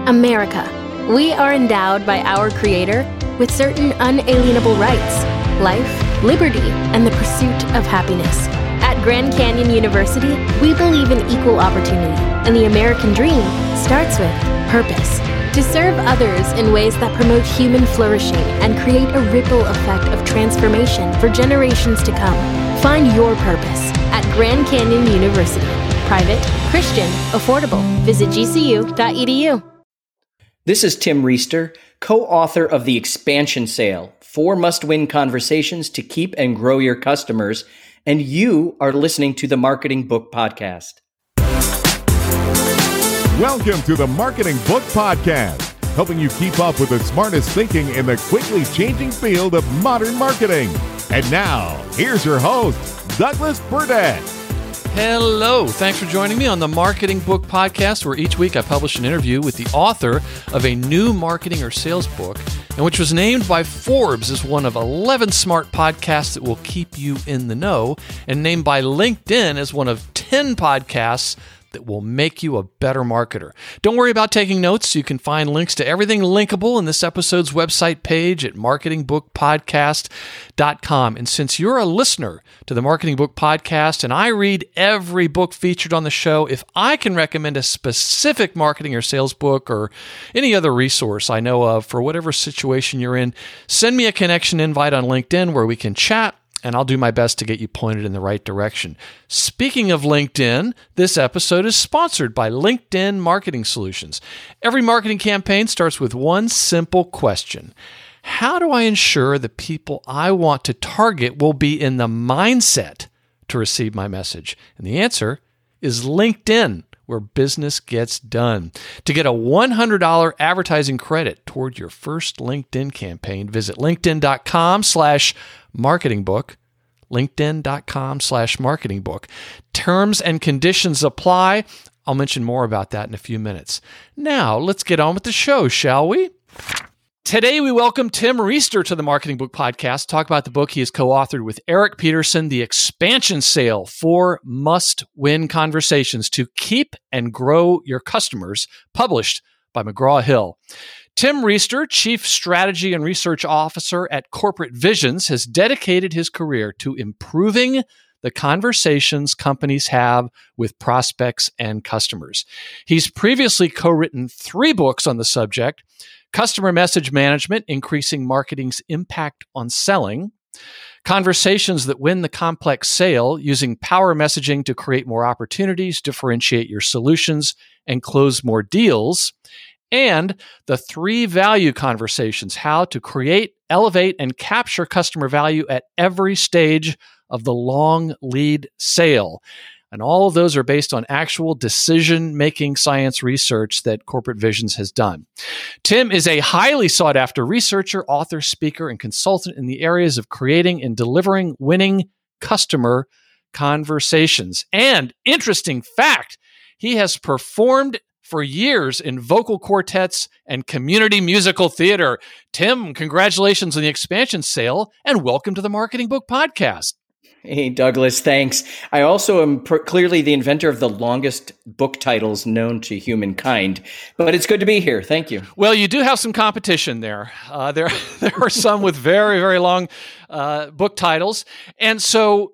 America. We are endowed by our Creator with certain unalienable rights: life, liberty, and the pursuit of happiness. At Grand Canyon University, we believe in equal opportunity, and the American dream starts with purpose. To serve others in ways that promote human flourishing and create a ripple effect of transformation for generations to come. Find your purpose at Grand Canyon University. Private, Christian, affordable. Visit gcu.edu. This is Tim Reister, co-author of The Expansion Sale, 4 must-win conversations to keep and grow your customers, and you are listening to the Marketing Book Podcast. Welcome to the Marketing Book Podcast, helping you keep up with the smartest thinking in the quickly changing field of modern marketing. And now, here's your host, Douglas Burdett. Hello. Thanks for joining me on the Marketing Book Podcast, where each week I publish an interview with the author of a new marketing or sales book, and which was named by Forbes as one of 11 smart podcasts that will keep you in the know, and named by LinkedIn as one of 10 podcasts that will make you a better marketer. Don't worry about taking notes. You can find links to everything linkable in this episode's website page at marketingbookpodcast.com. And since you're a listener to the Marketing Book Podcast and I read every book featured on the show, if I can recommend a specific marketing or sales book or any other resource I know of for whatever situation you're in, send me a connection invite on LinkedIn where we can chat, and I'll do my best to get you pointed in the right direction. Speaking of LinkedIn, this episode is sponsored by LinkedIn Marketing Solutions. Every marketing campaign starts with one simple question: how do I ensure the people I want to target will be in the mindset to receive my message? And the answer is LinkedIn, where business gets done. To get a $100 advertising credit toward your first LinkedIn campaign, visit linkedin.com/marketingbook, linkedin.com/marketingbook. Terms and conditions apply. I'll mention more about that in a few minutes. Now, let's get on with the show, shall we? Today, we welcome Tim Reister to the Marketing Book Podcast to talk about the book he has co-authored with Eric Peterson, The Expansion Sale, 4 must-win conversations to keep and grow your customers, published by McGraw-Hill. Tim Reister, Chief Strategy and Research Officer at Corporate Visions, has dedicated his career to improving the conversations companies have with prospects and customers. He's previously co-written 3 books on the subject: Customer Message Management, Increasing Marketing's Impact on Selling; Conversations That Win the Complex Sale, Using Power Messaging to Create More Opportunities, Differentiate Your Solutions, and Close More Deals; and The 3 Value Conversations, How to Create, Elevate, and Capture Customer Value at Every Stage of the Long Lead Sale. And all of those are based on actual decision-making science research that Corporate Visions has done. Tim is a highly sought-after researcher, author, speaker, and consultant in the areas of creating and delivering winning customer conversations. And interesting fact, he has performed for years in vocal quartets and community musical theater. Tim, congratulations on The Expansion Sale, and welcome to the Marketing Book Podcast. Hey, Douglas, thanks. I also am clearly the inventor of the longest book titles known to humankind, but it's good to be here. Thank you. Well, you do have some competition there. There are some with very, very long book titles. And so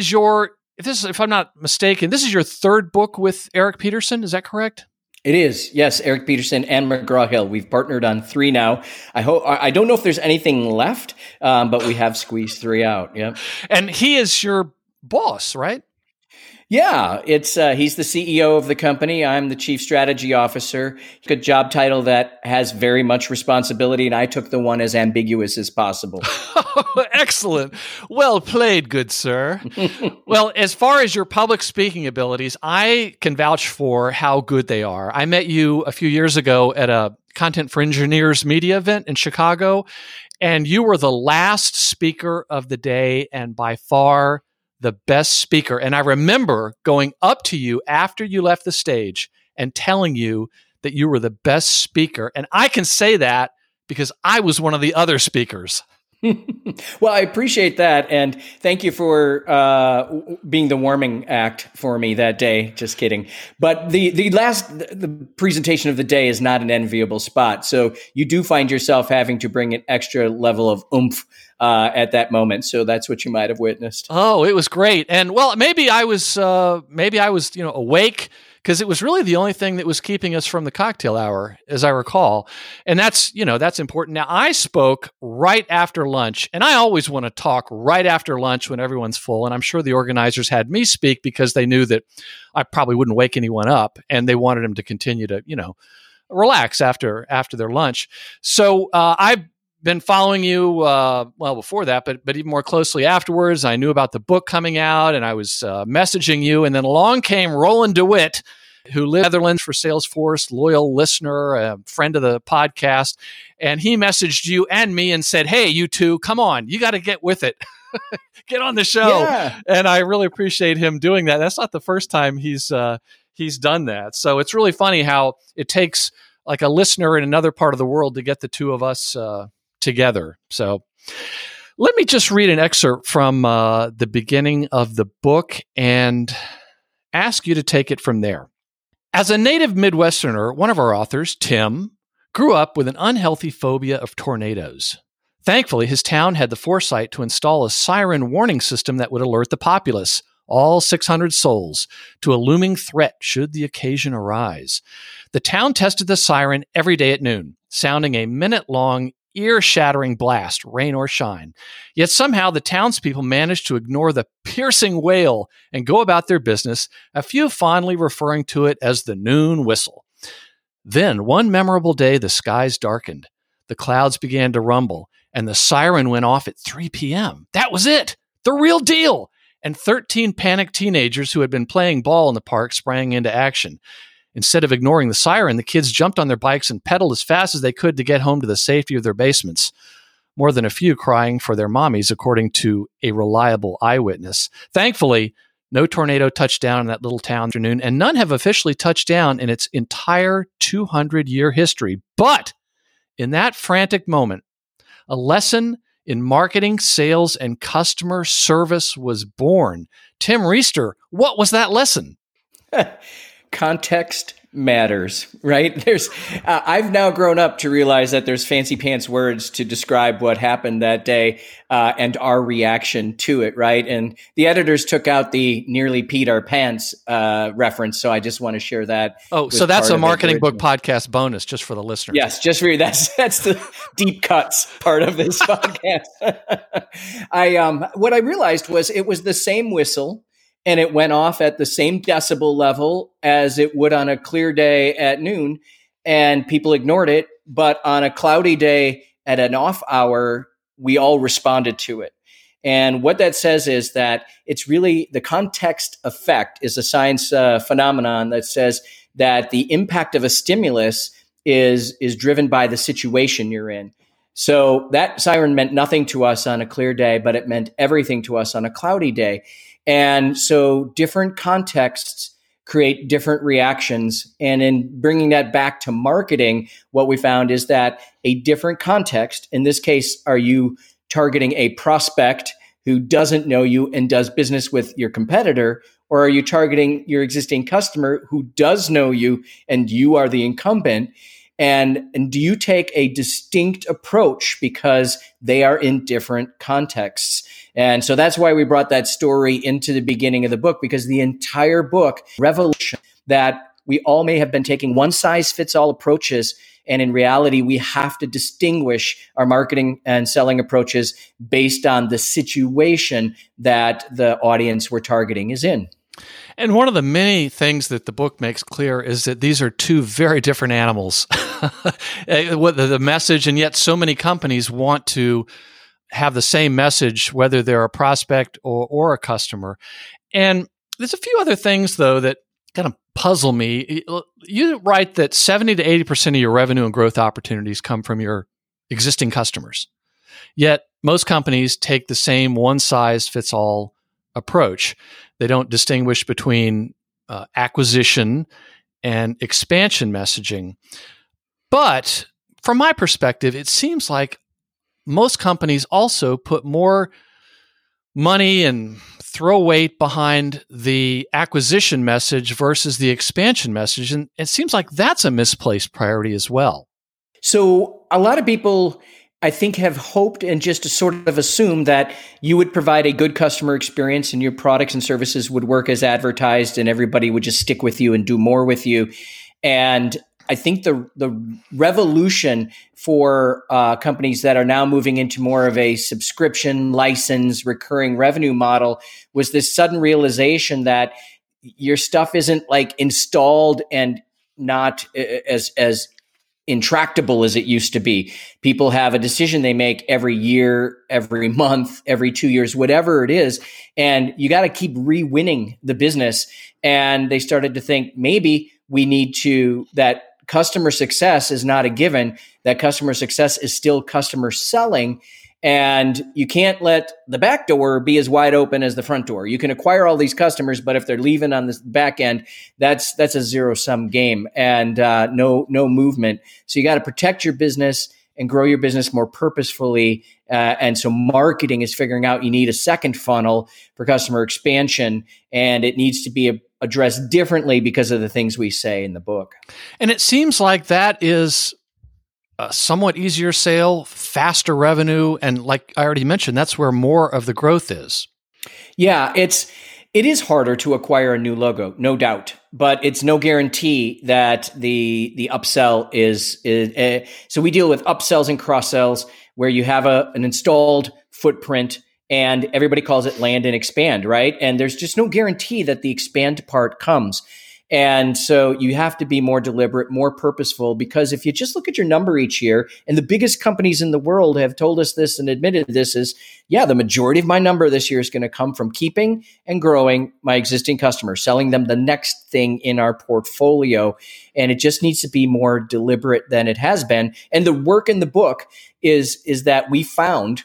if I'm not mistaken, this is your 3rd book with Eric Peterson. Is that correct? It is, yes. Eric Peterson and McGraw-Hill. We've partnered on 3 now. I don't know if there's anything left, but we have squeezed 3 out. Yeah. And he is your boss, right? Yeah, it's he's the CEO of the company. I'm the Chief Strategy Officer. Good job title that has very much responsibility, and I took the one as ambiguous as possible. Excellent. Well played, good sir. Well, as far as your public speaking abilities, I can vouch for how good they are. I met you a few years ago at a Content for Engineers media event in Chicago, and you were the last speaker of the day and by far the best speaker. And I remember going up to you after you left the stage and telling you that you were the best speaker. And I can say that because I was one of the other speakers. Well, I appreciate that. And thank you for being the warming act for me that day. Just kidding. But the presentation of the day is not an enviable spot. So you do find yourself having to bring an extra level of oomph at that moment. So that's what you might have witnessed. Oh, it was great. And well, maybe I was awake, because it was really the only thing that was keeping us from the cocktail hour, as I recall. And that's important. Now, I spoke right after lunch, and I always want to talk right after lunch when everyone's full. And I'm sure the organizers had me speak because they knew that I probably wouldn't wake anyone up, and they wanted them to continue to, relax after their lunch. So I've been following you, before that, but even more closely afterwards. I knew about the book coming out, and I was messaging you, and then along came Roland DeWitt, who lives in the Netherlands for Salesforce, loyal listener, a friend of the podcast, and he messaged you and me and said, "Hey, you two, come on, you got to get with it." Get on the show. Yeah. And I really appreciate him doing that. That's not the first time he's done that. So it's really funny how it takes like a listener in another part of the world to get the two of us together. So let me just read an excerpt from the beginning of the book and ask you to take it from there. As a native Midwesterner, one of our authors, Tim, grew up with an unhealthy phobia of tornadoes. Thankfully, his town had the foresight to install a siren warning system that would alert the populace, all 600 souls, to a looming threat should the occasion arise. The town tested the siren every day at noon, sounding a minute-long ear-shattering blast, rain or shine. Yet somehow the townspeople managed to ignore the piercing wail and go about their business, a few fondly referring to it as the noon whistle. Then, one memorable day, the skies darkened. The clouds began to rumble, and the siren went off at 3 p.m. That was it! The real deal! And 13 panicked teenagers who had been playing ball in the park sprang into action. Instead of ignoring the siren, the kids jumped on their bikes and pedaled as fast as they could to get home to the safety of their basements. More than a few crying for their mommies, according to a reliable eyewitness. Thankfully, no tornado touched down in that little town afternoon, and none have officially touched down in its entire 200-year history. But in that frantic moment, a lesson in marketing, sales, and customer service was born. Tim Reister, what was that lesson? Context matters, right? I've now grown up to realize that there's fancy pants words to describe what happened that day and our reaction to it, right? And the editors took out the nearly peed our pants reference, so I just want to share that. Oh, so that's a marketing book podcast bonus just for the listeners. Yes, just for you. That's the deep cuts part of this podcast. What I realized was it was the same whistle. And it went off at the same decibel level as it would on a clear day at noon, and people ignored it. But on a cloudy day at an off hour, we all responded to it. And what that says is that it's really the context effect is a science phenomenon that says that the impact of a stimulus is driven by the situation you're in. So that siren meant nothing to us on a clear day, but it meant everything to us on a cloudy day. And so different contexts create different reactions. And in bringing that back to marketing, what we found is that a different context, in this case, are you targeting a prospect who doesn't know you and does business with your competitor, or are you targeting your existing customer who does know you and you are the incumbent? And do you take a distinct approach because they are in different contexts? And so that's why we brought that story into the beginning of the book, because the entire book, revelation that we all may have been taking one size fits all approaches. And in reality, we have to distinguish our marketing and selling approaches based on the situation that the audience we're targeting is in. And one of the many things that the book makes clear is that these are two very different animals. The message, and yet so many companies want to have the same message, whether they're a prospect or a customer. And there's a few other things, though, that kind of puzzle me. You write that 70 to 80% of your revenue and growth opportunities come from your existing customers. Yet most companies take the same one-size-fits-all approach. They don't distinguish between acquisition and expansion messaging. But from my perspective, it seems like most companies also put more money and throw weight behind the acquisition message versus the expansion message. And it seems like that's a misplaced priority as well. So a lot of people, I think, have hoped and just sort of assumed that you would provide a good customer experience and your products and services would work as advertised and everybody would just stick with you and do more with you. And I think the revolution for companies that are now moving into more of a subscription, license, recurring revenue model was this sudden realization that your stuff isn't like installed and not as intractable as it used to be. People have a decision they make every year, every month, every 2 years, whatever it is. And you got to keep re-winning the business. And they started to think maybe we need to, that customer success is not a given, that customer success is still customer selling. And you can't let the back door be as wide open as the front door. You can acquire all these customers, but if they're leaving on the back end, that's a zero-sum game and no movement. So you got to protect your business and grow your business more purposefully. And so marketing is figuring out you need a second funnel for customer expansion, and it needs to be addressed differently because of the things we say in the book. And it seems like that is a somewhat easier sale, faster revenue. And like I already mentioned, that's where more of the growth is. Yeah, it is harder to acquire a new logo, no doubt, but it's no guarantee that the upsell is so we deal with upsells and cross sells where you have an installed footprint and everybody calls it land and expand, right? And there's just no guarantee that the expand part comes. And so you have to be more deliberate, more purposeful, because if you just look at your number each year, and the biggest companies in the world have told us this and admitted this is, yeah, the majority of my number this year is going to come from keeping and growing my existing customers, selling them the next thing in our portfolio. And it just needs to be more deliberate than it has been. And the work in the book is that we found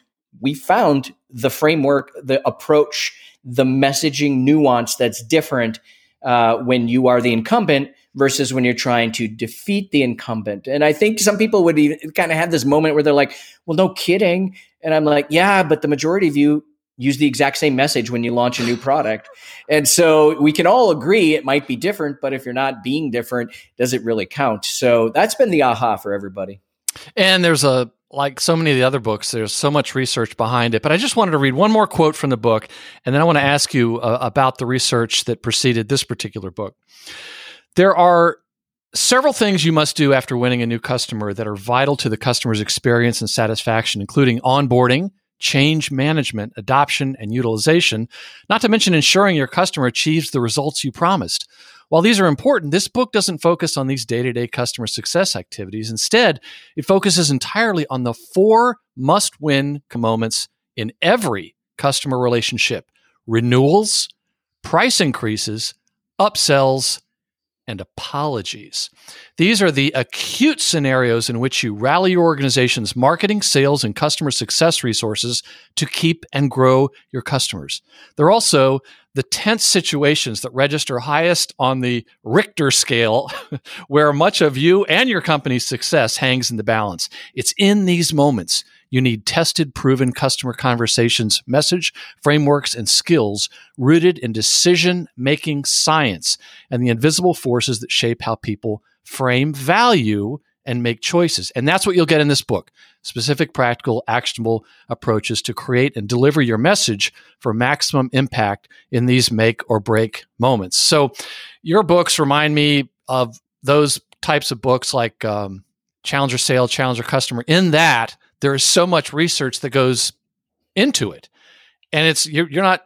the framework, the approach, the messaging nuance that's different when you are the incumbent versus when you're trying to defeat the incumbent. And I think some people would even kind of have this moment where they're like, well, no kidding. And I'm like, yeah, but the majority of you use the exact same message when you launch a new product. And so we can all agree it might be different, but if you're not being different, does it really count? So that's been the aha for everybody. And there's like so many of the other books, there's so much research behind it. But I just wanted to read one more quote from the book, and then I want to ask you about the research that preceded this particular book. There are several things you must do after winning a new customer that are vital to the customer's experience and satisfaction, including onboarding, change management, adoption, and utilization, not to mention ensuring your customer achieves the results you promised. While these are important, this book doesn't focus on these day-to-day customer success activities. Instead, it focuses entirely on the 4 must-win moments in every customer relationship: renewals, price increases, upsells, and apologies. These are the acute scenarios in which you rally your organization's marketing, sales, and customer success resources to keep and grow your customers. They're also the tense situations that register highest on the Richter scale, where much of you and your company's success hangs in the balance. It's in these moments you need tested, proven customer conversations, message, frameworks, and skills rooted in decision-making science and the invisible forces that shape how people frame value and make choices. And that's what you'll get in this book: specific, practical, actionable approaches to create and deliver your message for maximum impact in these make or break moments. So your books remind me of those types of books like Challenger Sale, Challenger Customer. In that, there is so much research that goes into it. And it's there's not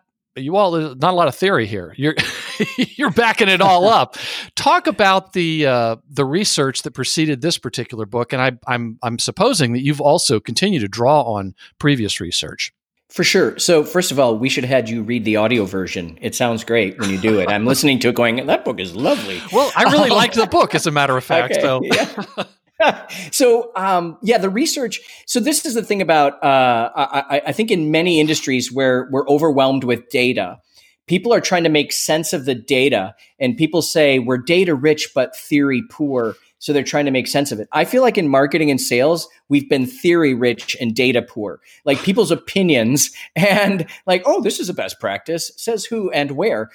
a lot of theory here. You're backing it all up. Talk about the research that preceded this particular book, and I'm supposing that you've also continued to draw on previous research. For sure. So first of all, we should have had you read the audio version. It sounds great when you do it. I'm listening to it going, that book is lovely. Well, I really liked the book, as a matter of fact. Okay, so. Yeah. So, the research. So this is the thing about, I think in many industries where we're overwhelmed with data, people are trying to make sense of the data, and people say we're data rich, but theory poor. So they're trying to make sense of it. I feel like in marketing and sales, we've been theory rich and data poor, like people's opinions and like, oh, this is a best practice, says who and where.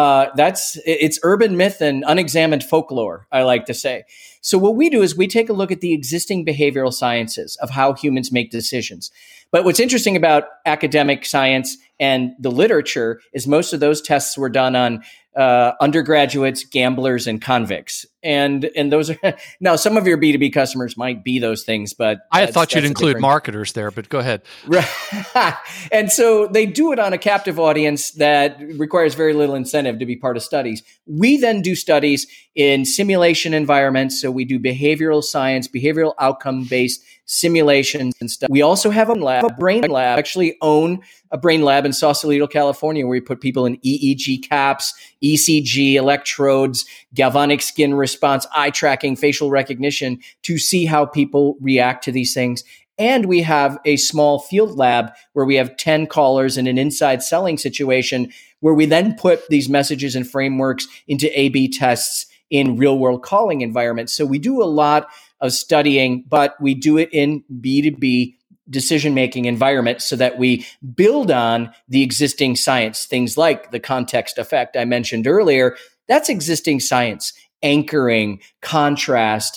It's urban myth and unexamined folklore, I like to say. So what we do is we take a look at the existing behavioral sciences of how humans make decisions. But what's interesting about academic science and the literature is most of those tests were done on undergraduates, gamblers, and convicts. And those are now some of your B2B customers might be those things, but I thought you'd include marketers there, but go ahead. Right. And so they do it on a captive audience that requires very little incentive to be part of studies. We then do studies in simulation environments. So we do behavioral science, behavioral outcome-based simulations and stuff. We also have a brain lab, actually own a brain lab in Sausalito, California, where we put people in EEG caps, ECG electrodes, galvanic skin response, eye tracking, facial recognition to see how people react to these things. And we have a small field lab where we have 10 callers in an inside selling situation where we then put these messages and frameworks into A/B tests in real world calling environments. So we do a lot of studying, but we do it in B2B decision-making environment so that we build on the existing science. Things like the context effect I mentioned earlier, that's existing science. Anchoring, contrast,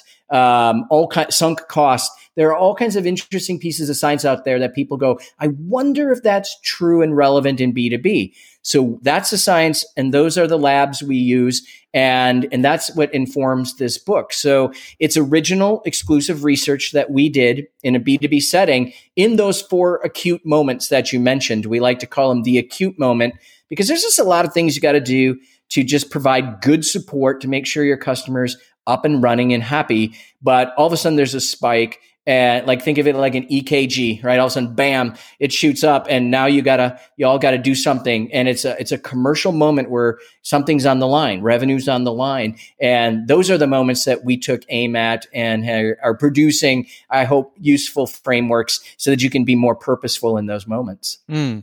sunk cost. There are all kinds of interesting pieces of science out there that people go, I wonder if that's true and relevant in B2B. So that's the science, and those are the labs we use, and that's what informs this book. So it's original, exclusive research that we did in a B2B setting in those 4 acute moments that you mentioned. We like to call them the acute moment because there's just a lot of things you got to do to just provide good support to make sure your customers up and running and happy. But all of a sudden there's a spike, and like think of it like an EKG, right? All of a sudden, bam, it shoots up, and now you all gotta do something. And it's a commercial moment where something's on the line, revenue's on the line. And those are the moments that we took aim at and are producing, I hope, useful frameworks so that you can be more purposeful in those moments.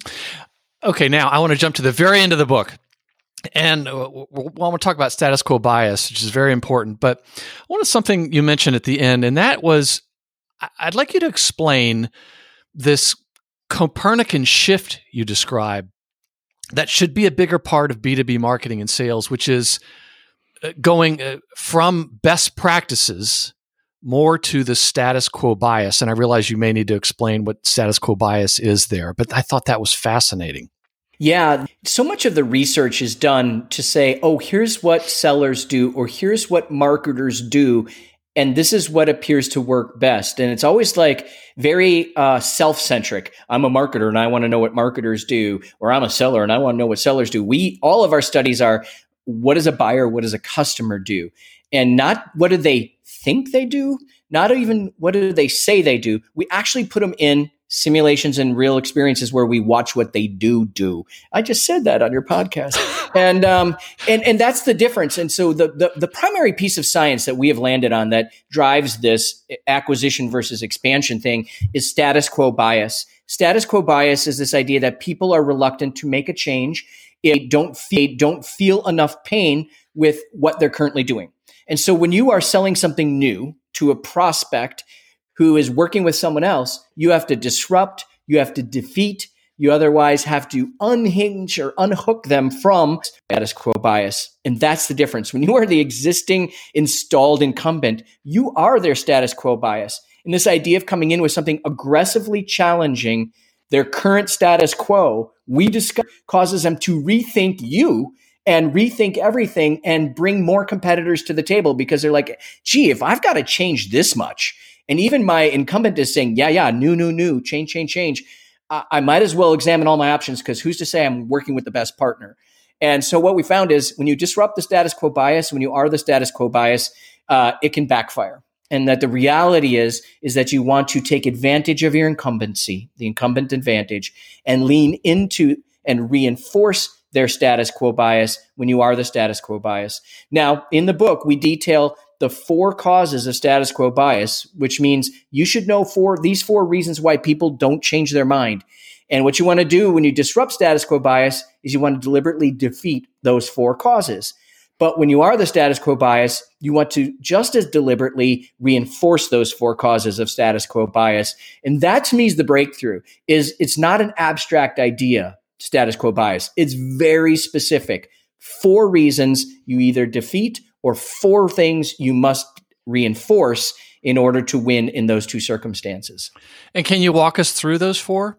Okay, now I want to jump to the very end of the book. And we'll talk about status quo bias, which is very important. But I wanted something you mentioned at the end, and that was, I'd like you to explain this Copernican shift you describe that should be a bigger part of B2B marketing and sales, which is going from best practices more to the status quo bias. And I realize you may need to explain what status quo bias is there, but I thought that was fascinating. Yeah, so much of the research is done to say, oh, here's what sellers do, or here's what marketers do, and this is what appears to work best. And it's always like very self-centric. I'm a marketer and I want to know what marketers do, or I'm a seller and I want to know what sellers do. All of our studies are, what does a buyer, what does a customer do? And not what do they think they do, not even what do they say they do. We actually put them in simulations and real experiences where we watch what they do. I just said that on your podcast. And that's the difference. And so the primary piece of science that we have landed on that drives this acquisition versus expansion thing is status quo bias. Status quo bias is this idea that people are reluctant to make a change if they don't feel enough pain with what they're currently doing. And so when you are selling something new to a prospect who is working with someone else, you have to disrupt, you have to defeat, you otherwise have to unhinge or unhook them from status quo bias. And that's the difference. When you are the existing installed incumbent, you are their status quo bias. And this idea of coming in with something aggressively challenging their current status quo, we discover causes them to rethink you and rethink everything and bring more competitors to the table because they're like, gee, if I've got to change this much, and even my incumbent is saying, new, change. I might as well examine all my options because who's to say I'm working with the best partner? And so what we found is when you disrupt the status quo bias, when you are the status quo bias, it can backfire. And that the reality is that you want to take advantage of your incumbency, the incumbent advantage, and lean into and reinforce their status quo bias when you are the status quo bias. Now, in the book, we detail the 4 causes of status quo bias, which means you should know these 4 reasons why people don't change their mind. And what you want to do when you disrupt status quo bias is you want to deliberately defeat those 4 causes. But when you are the status quo bias, you want to just as deliberately reinforce those 4 causes of status quo bias. And that to me is the breakthrough, is it's not an abstract idea, status quo bias. It's very specific. 4 reasons you either defeat or 4 things you must reinforce in order to win in those 2 circumstances. And can you walk us through those 4?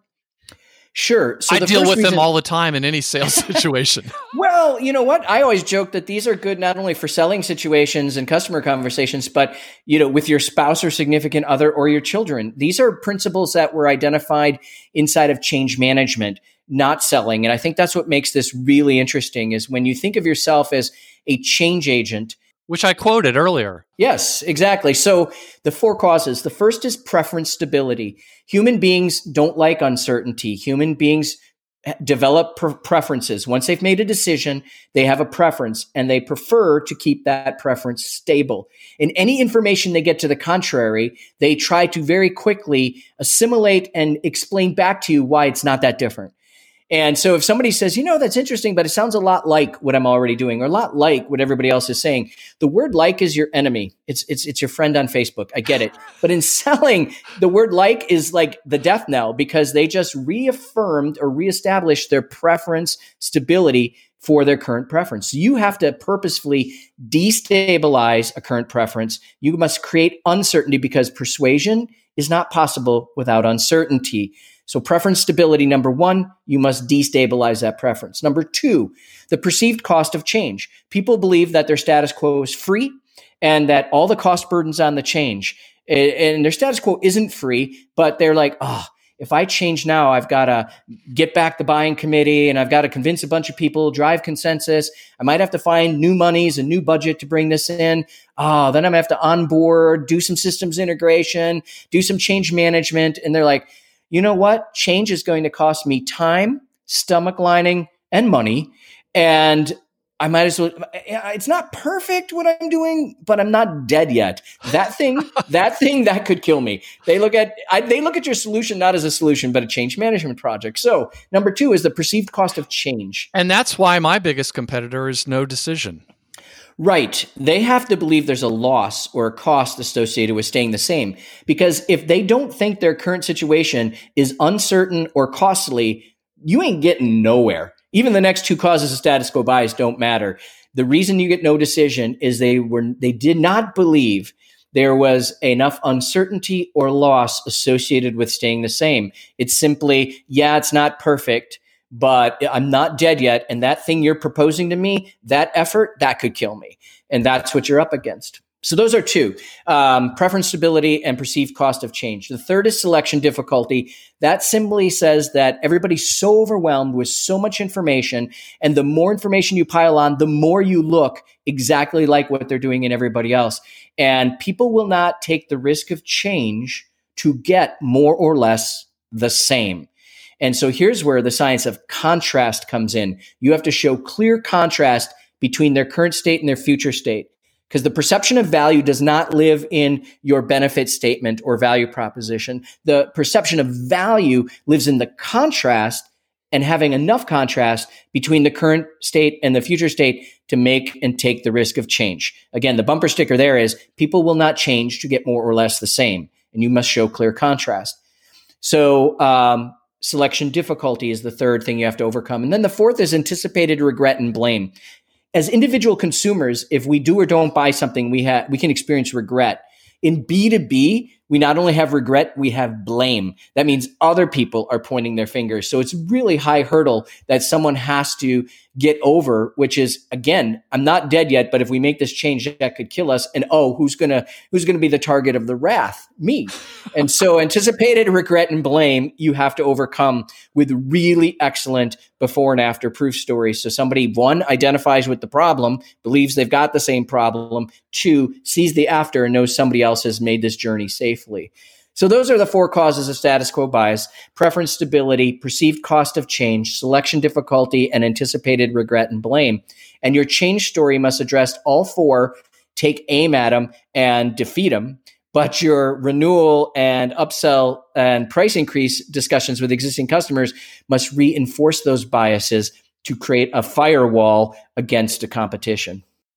Sure. So I deal with them all the time in any sales situation. Well, you know what? I always joke that these are good not only for selling situations and customer conversations, but with your spouse or significant other or your children. These are principles that were identified inside of change management, not selling. And I think that's what makes this really interesting, is when you think of yourself as a change agent, which I quoted earlier. Yes, exactly. So the 4 causes. The first is preference stability. Human beings don't like uncertainty. Human beings develop preferences. Once they've made a decision, they have a preference, and they prefer to keep that preference stable. And any information they get to the contrary, they try to very quickly assimilate and explain back to you why it's not that different. And so if somebody says, that's interesting, but it sounds a lot like what I'm already doing, or a lot like what everybody else is saying, the word like is your enemy. It's your friend on Facebook. I get it. But in selling, the word like is like the death knell, because they just reaffirmed or reestablished their preference stability for their current preference. So you have to purposefully destabilize a current preference. You must create uncertainty, because persuasion is not possible without uncertainty. So preference stability, number 1, you must destabilize that preference. Number 2, the perceived cost of change. People believe that their status quo is free and that all the cost burdens on the change. And their status quo isn't free, but they're like, if I change now, I've got to get back the buying committee, and I've got to convince a bunch of people, drive consensus. I might have to find new monies, a new budget to bring this in. Then I'm going to have to onboard, do some systems integration, do some change management. And they're like, you know what? Change is going to cost me time, stomach lining, and money. And I might as well, it's not perfect what I'm doing, but I'm not dead yet. That thing that could kill me. They look at your solution not as a solution, but a change management project. So number 2 is the perceived cost of change. And that's why my biggest competitor is no decision. Right. They have to believe there's a loss or a cost associated with staying the same. Because if they don't think their current situation is uncertain or costly, you ain't getting nowhere. Even the next 2 causes of status quo bias don't matter. The reason you get no decision is they did not believe there was enough uncertainty or loss associated with staying the same. It's simply, it's not perfect, but I'm not dead yet. And that thing you're proposing to me, that effort, that could kill me. And that's what you're up against. So those are 2, preference stability and perceived cost of change. The third is selection difficulty. That simply says that everybody's so overwhelmed with so much information, and the more information you pile on, the more you look exactly like what they're doing in everybody else. And people will not take the risk of change to get more or less the same. And so here's where the science of contrast comes in. You have to show clear contrast between their current state and their future state, because the perception of value does not live in your benefit statement or value proposition. The perception of value lives in the contrast, and having enough contrast between the current state and the future state to make and take the risk of change. Again, the bumper sticker there is people will not change to get more or less the same, and you must show clear contrast. So, selection difficulty is the third thing you have to overcome. And then the fourth is anticipated regret and blame. As individual consumers, if we do or don't buy something, we can experience regret. In B2B, we not only have regret, we have blame. That means other people are pointing their fingers. So it's really high hurdle that someone has to get over, which is, again, I'm not dead yet, but if we make this change, that could kill us. And who's gonna be the target of the wrath? Me. And so anticipated regret and blame, you have to overcome with really excellent before and after proof stories. So somebody, 1, identifies with the problem, believes they've got the same problem, 2, sees the after and knows somebody else has made this journey safely. So those are the 4 causes of status quo bias: preference stability, perceived cost of change, selection difficulty, and anticipated regret and blame. And your change story must address all 4, take aim at them, and defeat them. But your renewal and upsell and price increase discussions with existing customers must reinforce those biases to create a firewall against a competition.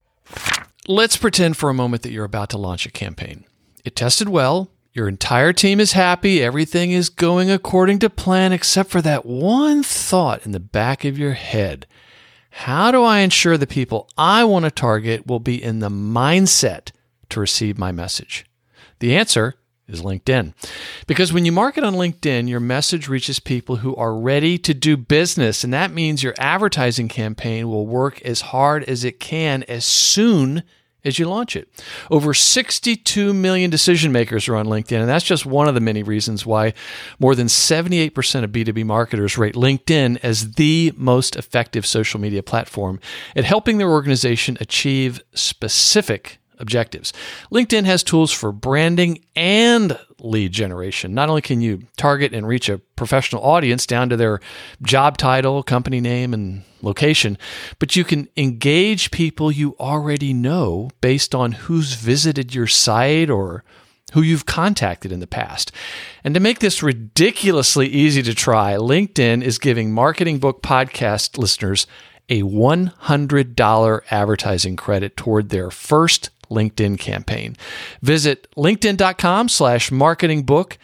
let's pretend for a moment that you're about to launch a campaign. It tested well. Your entire team is happy. Everything is going according to plan, except for that one thought in the back of your head. How do I ensure the people I want to target will be in the mindset to receive my message? The answer is LinkedIn. Because when you market on LinkedIn, your message reaches people who are ready to do business. And that means your advertising campaign will work as hard as it can as soon as you launch it. Over 62 million decision makers are on LinkedIn, and that's just one of the many reasons why more than 78% of B2B marketers rate LinkedIn as the most effective social media platform at helping their organization achieve specific objectives. LinkedIn has tools for branding and lead generation. Not only can you target and reach a professional audience down to their job title, company name, and location, but you can engage people you already know based on who's visited your site or who you've contacted in the past. And to make this ridiculously easy to try, LinkedIn is giving Marketing Book Podcast listeners a $100 advertising credit toward their first LinkedIn campaign. Visit linkedin.com/marketingbook,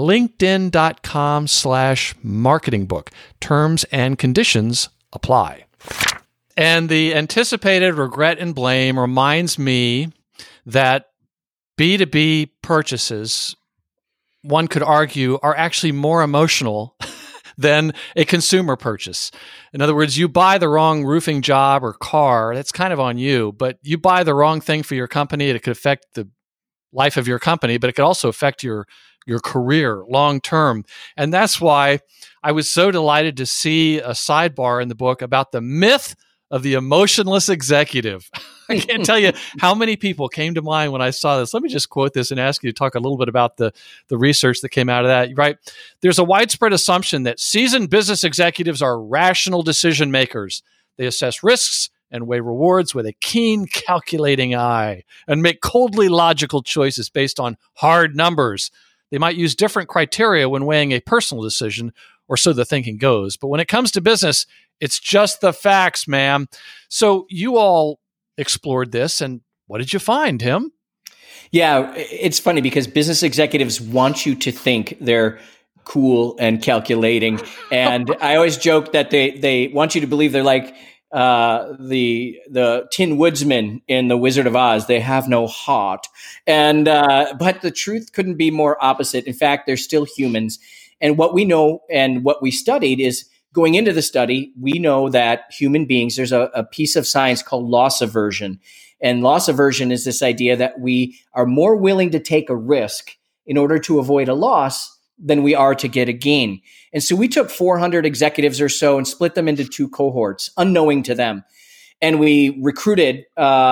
linkedin.com/marketingbook. Terms and conditions apply. And the anticipated regret and blame reminds me that B2B purchases, one could argue, are actually more emotional than a consumer purchase. In other words, you buy the wrong roofing job or car, that's kind of on you, but you buy the wrong thing for your company, it could affect the life of your company, but it could also affect your career long term. And that's why I was so delighted to see a sidebar in the book about the myth of the emotionless executive. I can't tell you how many people came to mind when I saw this. Let me just quote this and ask you to talk a little bit about the research that came out of that. Right? There's a widespread assumption that seasoned business executives are rational decision makers. They assess risks and weigh rewards with a keen, calculating eye and make coldly logical choices based on hard numbers. They might use different criteria when weighing a personal decision, or so the thinking goes. But when it comes to business, it's just the facts, ma'am. So you all explored this, and what did you find, Tim? Yeah, it's funny because business executives want you to think they're cool and calculating. And I always joke that they want you to believe they're like the Tin Woodsman in The Wizard of Oz. They have no heart. And but the truth couldn't be more opposite. In fact, they're still humans. And what we know and what we studied is, going into the study, we know that human beings, there's a piece of science called loss aversion. And loss aversion is this idea that we are more willing to take a risk in order to avoid a loss than we are to get a gain. And so we took 400 executives or so and split them into two cohorts, unknowing to them. And we recruited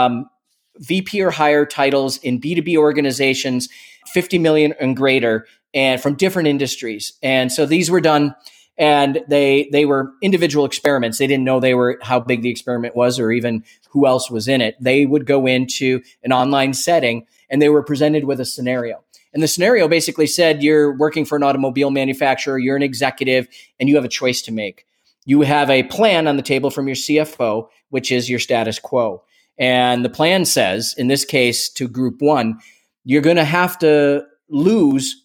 VP or higher titles in B2B organizations, 50 million and greater, and from different industries. And so these were done, and they were individual experiments. They didn't know how big the experiment was or even who else was in it. They would go into an online setting and they were presented with a scenario. And the scenario basically said, you're working for an automobile manufacturer, you're an executive, and you have a choice to make. You have a plan on the table from your CFO, which is your status quo. And the plan says, in this case, to group one, you're going to have to lose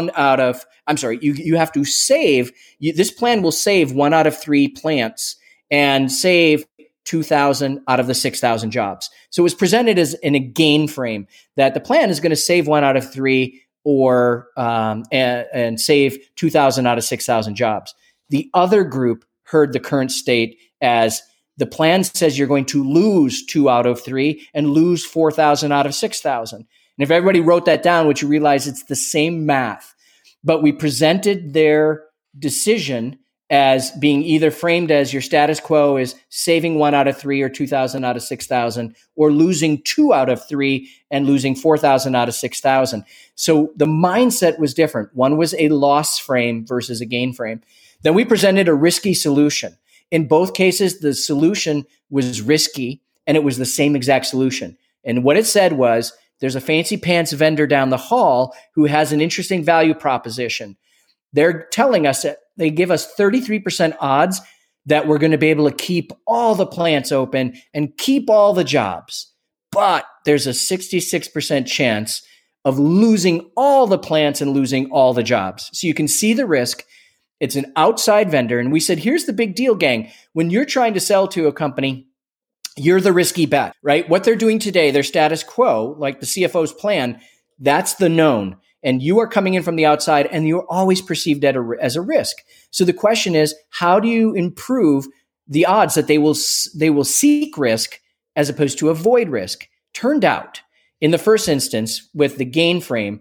you have to save, this plan will save 1 out of 3 plants and save 2,000 out of the 6,000 jobs. So it was presented as in a gain frame that the plan is going to save 1 out of 3 or and save 2,000 out of 6,000 jobs. The other group heard the current state as the plan says you're going to lose 2 out of 3 and lose 4,000 out of 6,000. And if everybody wrote that down, what you realize, it's the same math, but we presented their decision as being either framed as your status quo is saving 1 out of 3 or 2,000 out of 6,000, or losing 2 out of 3 and losing 4,000 out of 6,000. So the mindset was different. One was a loss frame versus a gain frame. Then we presented a risky solution. In both cases, the solution was risky and it was the same exact solution. And what it said was, there's a fancy pants vendor down the hall who has an interesting value proposition. They're telling us that they give us 33% odds that we're going to be able to keep all the plants open and keep all the jobs. but there's a 66% chance of losing all the plants and losing all the jobs. So you can see the risk. It's an outside vendor. And we said, here's the big deal, gang. When you're trying to sell to a company, you're the risky bet, right? What they're doing today, their status quo, like the CFO's plan, that's the known. And you are coming in from the outside and you're always perceived as a risk. So the question is, how do you improve the odds that they will seek risk as opposed to avoid risk? Turned out, in the first instance, with the gain frame,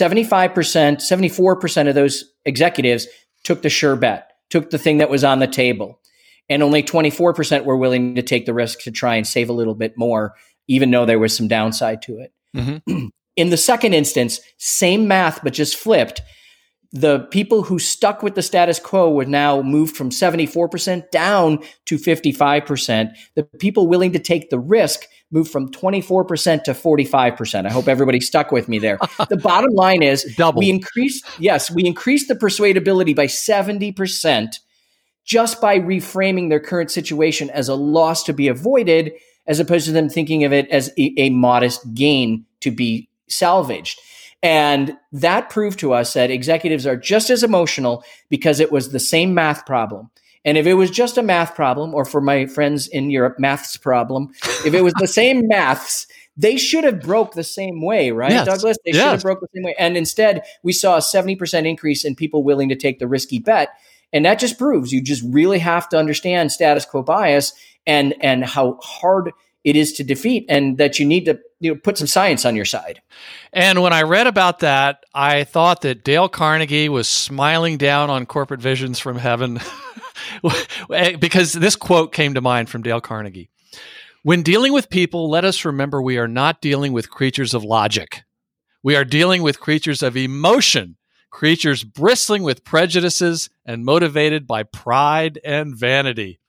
74% of those executives took the sure bet, took the thing that was on the table. And only 24% were willing to take the risk to try and save a little bit more, even though there was some downside to it. Mm-hmm. In the second instance, same math, but just flipped. The people who stuck with the status quo would now moved from 74% down to 55%. The people willing to take the risk moved from 24% to 45%. I hope everybody stuck with me there. The bottom line is we increased the persuadability by 70% just by reframing their current situation as a loss to be avoided, as opposed to them thinking of it as a modest gain to be salvaged. And that proved to us that executives are just as emotional because it was the same math problem. And if it was just a math problem, or for my friends in Europe, maths problem, if it was the same maths, they should have broke the same way, right, yes. Douglas? They should have broke the same way. And instead, we saw a 70% increase in people willing to take the risky bet. And that just proves you just really have to understand status quo bias and how hard it is to defeat, and that you need to put some science on your side. And when I read about that, I thought that Dale Carnegie was smiling down on corporate visions from heaven because this quote came to mind from Dale Carnegie. When dealing with people, let us remember we are not dealing with creatures of logic. We are dealing with creatures of emotion, creatures bristling with prejudices and motivated by pride and vanity.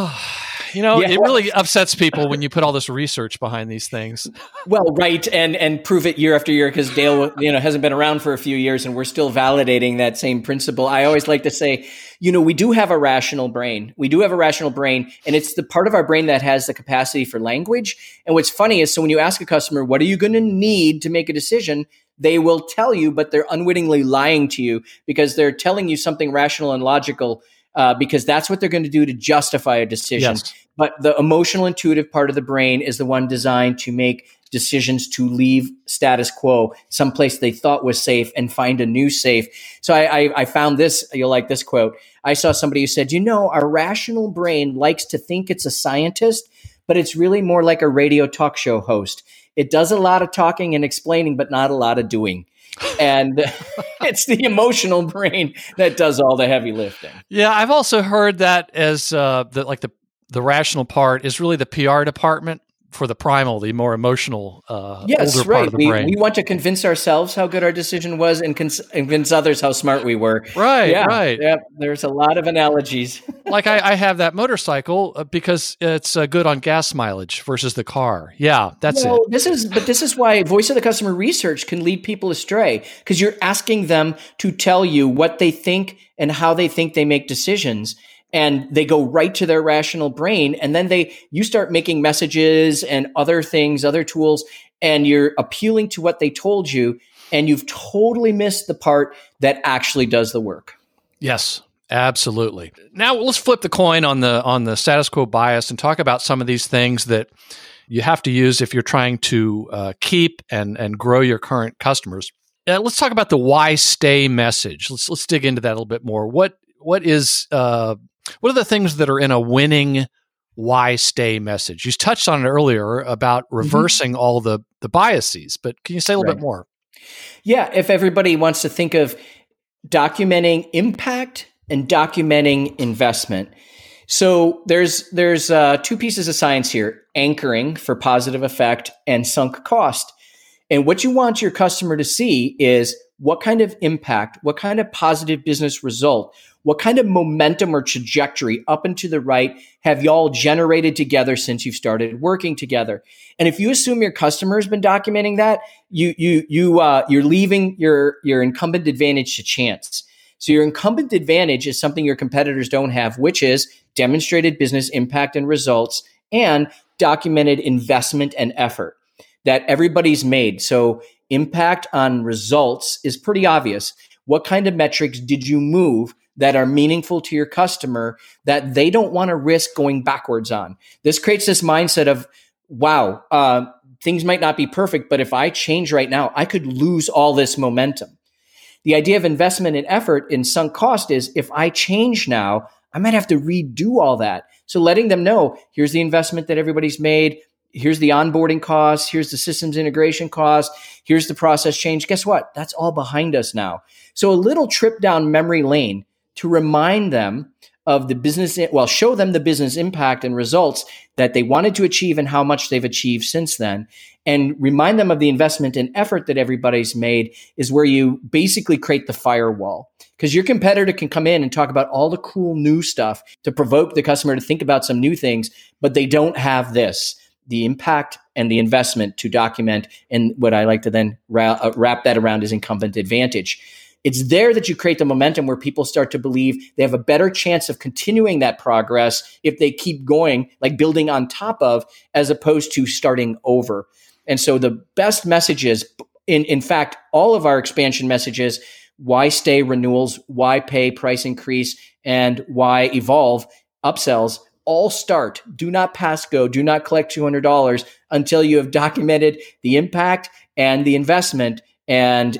It really upsets people when you put all this research behind these things. Well, right, and prove it year after year, because Dale, hasn't been around for a few years, and we're still validating that same principle. I always like to say, we do have a rational brain. We do have a rational brain, and it's the part of our brain that has the capacity for language. And what's funny is, so when you ask a customer, what are you going to need to make a decision? They will tell you, but they're unwittingly lying to you because they're telling you something rational and logical. Because that's what they're going to do to justify a decision. Yes. But the emotional intuitive part of the brain is the one designed to make decisions to leave status quo, someplace they thought was safe, and find a new safe. So I found this, you'll like this quote. I saw somebody who said, our rational brain likes to think it's a scientist, but it's really more like a radio talk show host. It does a lot of talking and explaining, but not a lot of doing. And it's the emotional brain that does all the heavy lifting. Yeah, I've also heard that as the rational part is really the PR department for the primal, the more emotional older part of the brain. We want to convince ourselves how good our decision was and convince others how smart we were. Right, right. Yeah, there's a lot of analogies. Like I have that motorcycle because it's good on gas mileage versus the car. Yeah, that's it. This is why voice of the customer research can lead people astray, because you're asking them to tell you what they think and how they think they make decisions. And they go right to their rational brain. And then you start making messages and other things, other tools, and you're appealing to what they told you. And you've totally missed the part that actually does the work. Yes, absolutely. Now let's flip the coin on the status quo bias and talk about some of these things that you have to use if you're trying to keep and grow your current customers. Let's talk about the why stay message. Let's dig into that a little bit more. What are the things that are in a winning why stay message? You touched on it earlier about reversing all the biases, but can you say a little bit more? Yeah, if everybody wants to think of documenting impact and documenting investment. So there's two pieces of science here: anchoring for positive effect and sunk cost. And what you want your customer to see is what kind of impact, what kind of positive business result, what kind of momentum or trajectory up and to the right have y'all generated together since you've started working together? And if you assume your customer has been documenting that, you're leaving your incumbent advantage to chance. So your incumbent advantage is something your competitors don't have, which is demonstrated business impact and results and documented investment and effort. that everybody's made. So impact on results is pretty obvious. What kind of metrics did you move that are meaningful to your customer that they don't want to risk going backwards on? This creates this mindset of, wow, things might not be perfect, but if I change right now, I could lose all this momentum. The idea of investment and effort in sunk cost is if I change now, I might have to redo all that. So letting them know, here's the investment that everybody's made. Here's the onboarding costs. Here's the systems integration costs. Here's the process change. Guess what? That's all behind us now. So a little trip down memory lane to remind them of the business, show them the business impact and results that they wanted to achieve and how much they've achieved since then. And remind them of the investment and effort that everybody's made is where you basically create the firewall. Because your competitor can come in and talk about all the cool new stuff to provoke the customer to think about some new things, but they don't have this, the impact and the investment to document. And what I like to then wrap that around is incumbent advantage. It's there that you create the momentum where people start to believe they have a better chance of continuing that progress if they keep going, like building on top of, as opposed to starting over. And so the best messages, in fact, all of our expansion messages, why stay renewals, why pay price increase, and why evolve upsells, all start. Do not pass go. Do not collect $200 until you have documented the impact and the investment and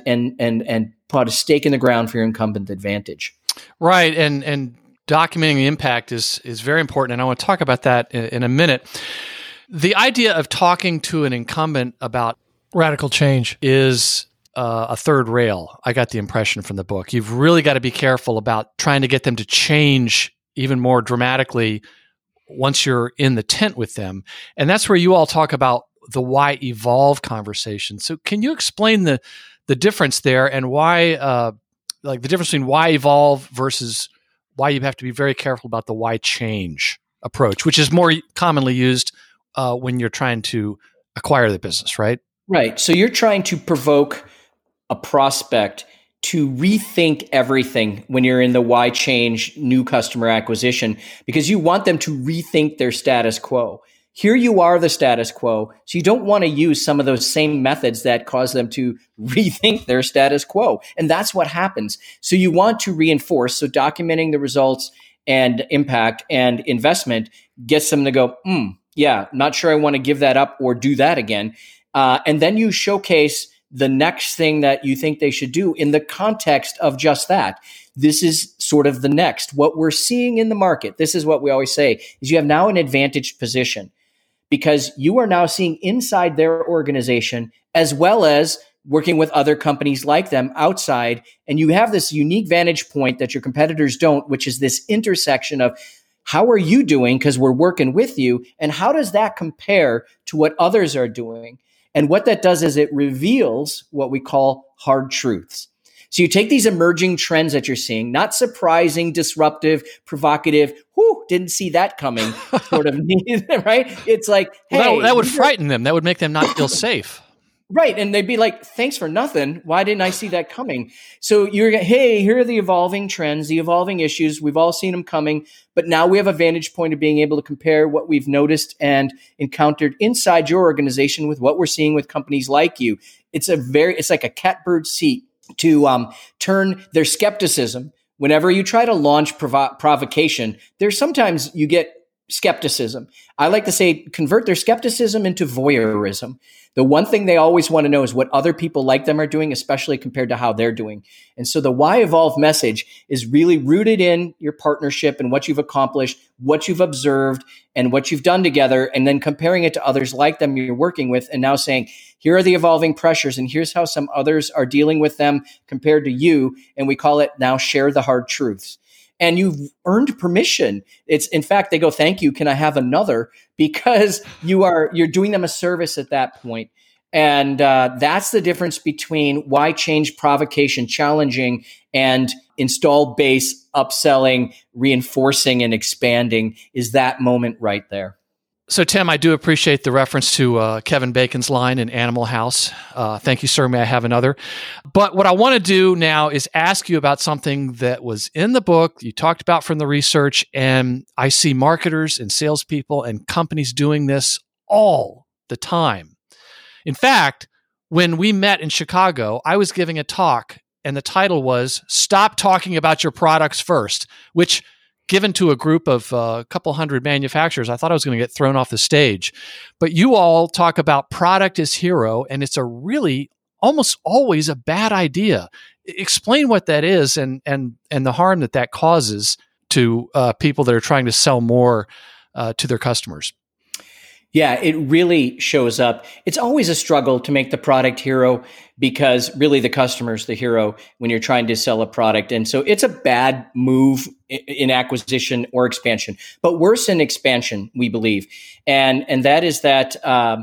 put a stake in the ground for your incumbent advantage. Right. And documenting the impact is very important. And I want to talk about that in a minute. The idea of talking to an incumbent about radical change is a third rail. I got the impression from the book. You've really got to be careful about trying to get them to change even more dramatically once you're in the tent with them. And that's where you all talk about the why evolve conversation. So can you explain the difference there and why, the difference between why evolve versus why you have to be very careful about the why change approach, which is more commonly used when you're trying to acquire the business, right? Right. So you're trying to provoke a prospect to rethink everything when you're in the why change new customer acquisition, because you want them to rethink their status quo. Here you are, the status quo. So you don't want to use some of those same methods that cause them to rethink their status quo. And that's what happens. So you want to reinforce. So documenting the results and impact and investment gets them to go, yeah, not sure I want to give that up or do that again. And then you showcase the next thing that you think they should do in the context of just that. This is sort of the next. What we're seeing in the market, this is what we always say, is you have now an advantaged position because you are now seeing inside their organization as well as working with other companies like them outside. And you have this unique vantage point that your competitors don't, which is this intersection of how are you doing because we're working with you, and how does that compare to what others are doing? And what that does is it reveals what we call hard truths. So you take these emerging trends that you're seeing, not surprising, disruptive, provocative, didn't see that coming, sort of, right? It's like, hey. That would frighten them. That would make them not feel safe. Right. And they'd be like, thanks for nothing. Why didn't I see that coming? So hey, here are the evolving trends, the evolving issues. We've all seen them coming, but now we have a vantage point of being able to compare what we've noticed and encountered inside your organization with what we're seeing with companies like you. It's like a catbird seat to turn their skepticism. Whenever you try to launch provocation, there's sometimes you get skepticism. I like to say convert their skepticism into voyeurism. The one thing they always want to know is what other people like them are doing, especially compared to how they're doing. And so the why evolve message is really rooted in your partnership and what you've accomplished, what you've observed, and what you've done together, and then comparing it to others like them you're working with, and now saying, here are the evolving pressures, and here's how some others are dealing with them compared to you. And we call it now share the hard truths. And you've earned permission. It's, in fact, they go, thank you. Can I have another? Because you're doing them a service at that point. And that's the difference between why change, provocation, challenging, and install base, upselling, reinforcing, and expanding is that moment right there. So, Tim, I do appreciate the reference to Kevin Bacon's line in Animal House. Thank you, sir. May I have another? But what I want to do now is ask you about something that was in the book, you talked about from the research, and I see marketers and salespeople and companies doing this all the time. In fact, when we met in Chicago, I was giving a talk and the title was Stop Talking About Your Products First, which given to a group of a couple hundred manufacturers, I thought I was going to get thrown off the stage. But you all talk about product as hero, and it's a really almost always a bad idea. Explain what that is and the harm that causes to people that are trying to sell more to their customers. Yeah, it really shows up. It's always a struggle to make the product hero because really the customer's the hero when you're trying to sell a product. And so it's a bad move in acquisition or expansion, but worse in expansion, we believe. And that is that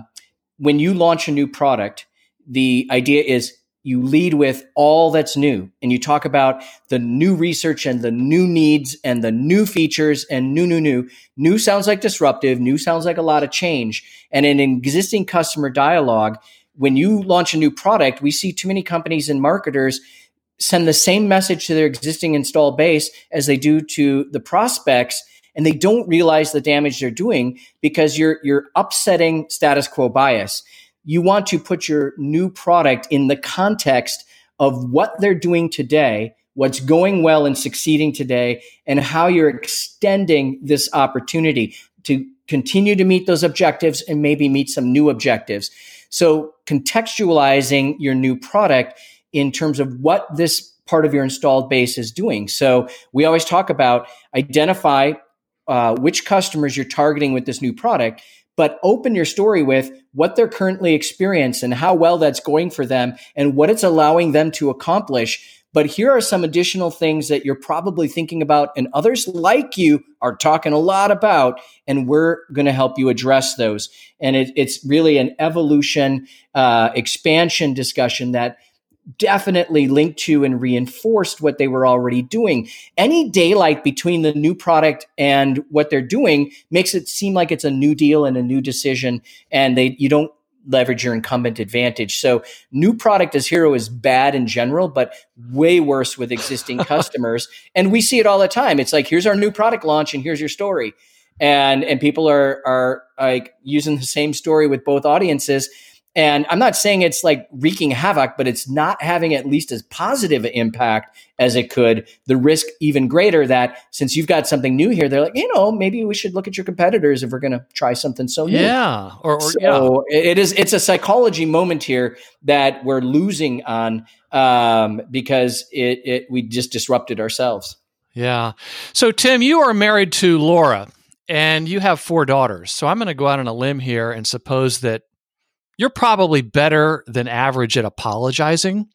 when you launch a new product, the idea is you lead with all that's new and you talk about the new research and the new needs and the new features and new. New sounds like disruptive. New sounds like a lot of change. And in an existing customer dialogue, when you launch a new product, we see too many companies and marketers send the same message to their existing installed base as they do to the prospects. And they don't realize the damage they're doing because you're upsetting status quo bias. You want to put your new product in the context of what they're doing today, what's going well and succeeding today, and how you're extending this opportunity to continue to meet those objectives and maybe meet some new objectives. So contextualizing your new product in terms of what this part of your installed base is doing. So we always talk about identify which customers you're targeting with this new product, but open your story with what they're currently experiencing and how well that's going for them and what it's allowing them to accomplish. But here are some additional things that you're probably thinking about and others like you are talking a lot about, and we're going to help you address those. And it's really an evolution, expansion discussion that definitely linked to and reinforced what they were already doing. Any daylight between the new product and what they're doing makes it seem like it's a new deal and a new decision, and you don't leverage your incumbent advantage. So new product as hero is bad in general, but way worse with existing customers. And we see it all the time. It's like, here's our new product launch and here's your story. And people are like using the same story with both audiences. And I'm not saying it's like wreaking havoc, but it's not having at least as positive an impact as it could. The risk even greater that since you've got something new here, they're like, maybe we should look at your competitors if we're going to try something so new. Yeah. It's a psychology moment here that we're losing on because we just disrupted ourselves. Yeah. So Tim, you are married to Laura and you have 4 daughters. So I'm going to go out on a limb here and suppose that you're probably better than average at apologizing.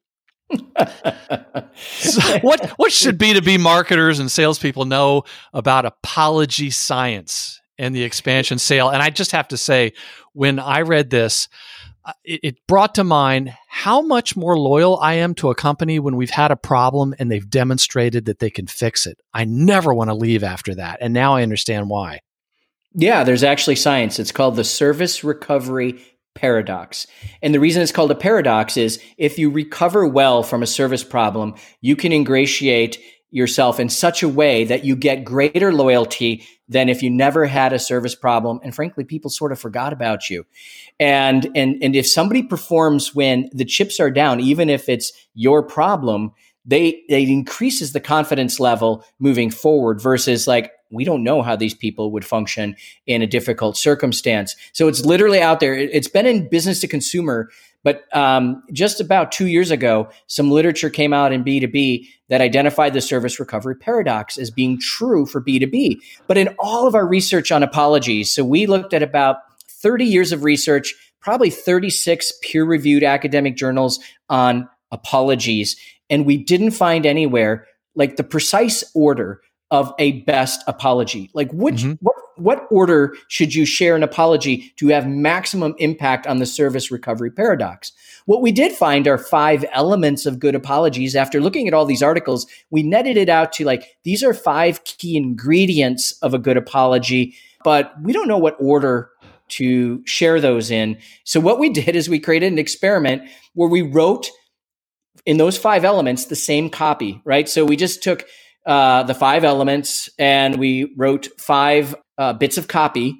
So what should B2B marketers and salespeople know about apology science and the expansion sale? And I just have to say, when I read this, it brought to mind how much more loyal I am to a company when we've had a problem and they've demonstrated that they can fix it. I never want to leave after that. And now I understand why. Yeah, there's actually science. It's called the service recovery paradox. And the reason it's called a paradox is if you recover well from a service problem, you can ingratiate yourself in such a way that you get greater loyalty than if you never had a service problem. And frankly, people sort of forgot about you. And if somebody performs when the chips are down, even if it's your problem, they increases the confidence level moving forward versus like, we don't know how these people would function in a difficult circumstance. So it's literally out there. It's been in business to consumer, but just about 2 years ago, some literature came out in B2B that identified the service recovery paradox as being true for B2B. But in all of our research on apologies, so we looked at about 30 years of research, probably 36 peer-reviewed academic journals on apologies, and we didn't find anywhere like the precise order of a best apology. Like what order should you share an apology to have maximum impact on the service recovery paradox? What we did find are 5 elements of good apologies. After looking at all these articles, we netted it out to like, these are 5 key ingredients of a good apology, but we don't know what order to share those in. So what we did is we created an experiment where we wrote in those 5 elements the same copy, right? So we just took the 5 elements and we wrote 5 bits of copy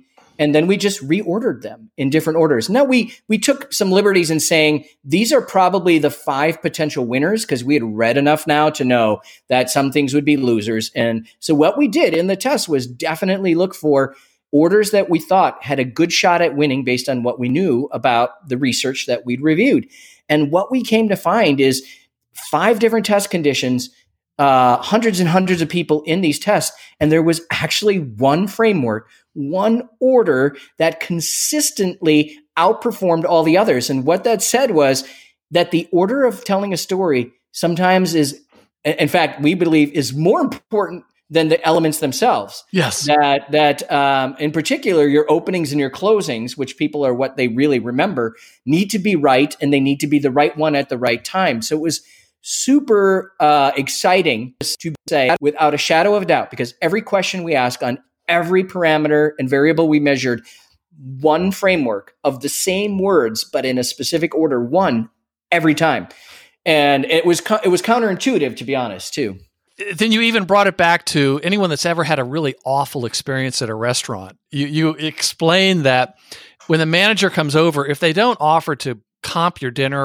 And then we just reordered them in different orders. Now we took some liberties in saying these are probably the 5 potential winners because we had read enough now to know that some things would be losers. And so what we did in the test was definitely look for orders that we thought had a good shot at winning based on what we knew about the research that we'd reviewed. And what we came to find is 5 different test conditions, hundreds and hundreds of people in these tests. And there was actually one framework, one order that consistently outperformed all the others. And what that said was that the order of telling a story sometimes is, in fact, we believe is more important than the elements themselves. Yes. That in particular, your openings and your closings, which people are what they really remember, need to be right, and they need to be the right one at the right time. So it was super exciting to say without a shadow of a doubt, because every question we ask on every parameter and variable we measured, one framework of the same words, but in a specific order, won every time. And it was counterintuitive, to be honest, too. Then you even brought it back to anyone that's ever had a really awful experience at a restaurant. You explained that when the manager comes over, if they don't offer to comp your dinner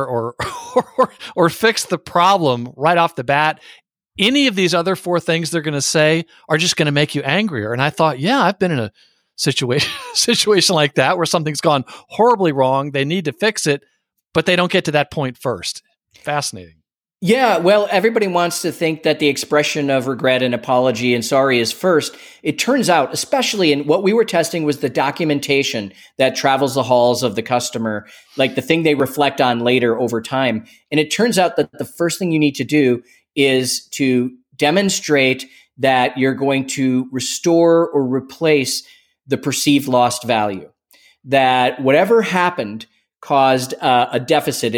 or fix the problem right off the bat, any of these other 4 things they're going to say are just going to make you angrier. And I thought, yeah, I've been in a situation like that where something's gone horribly wrong. They need to fix it, but they don't get to that point first. Fascinating. Yeah, well, everybody wants to think that the expression of regret and apology and sorry is first. It turns out, especially in what we were testing, was the documentation that travels the halls of the customer, like the thing they reflect on later over time. And it turns out that the first thing you need to do is to demonstrate that you're going to restore or replace the perceived lost value, that whatever happened caused a deficit.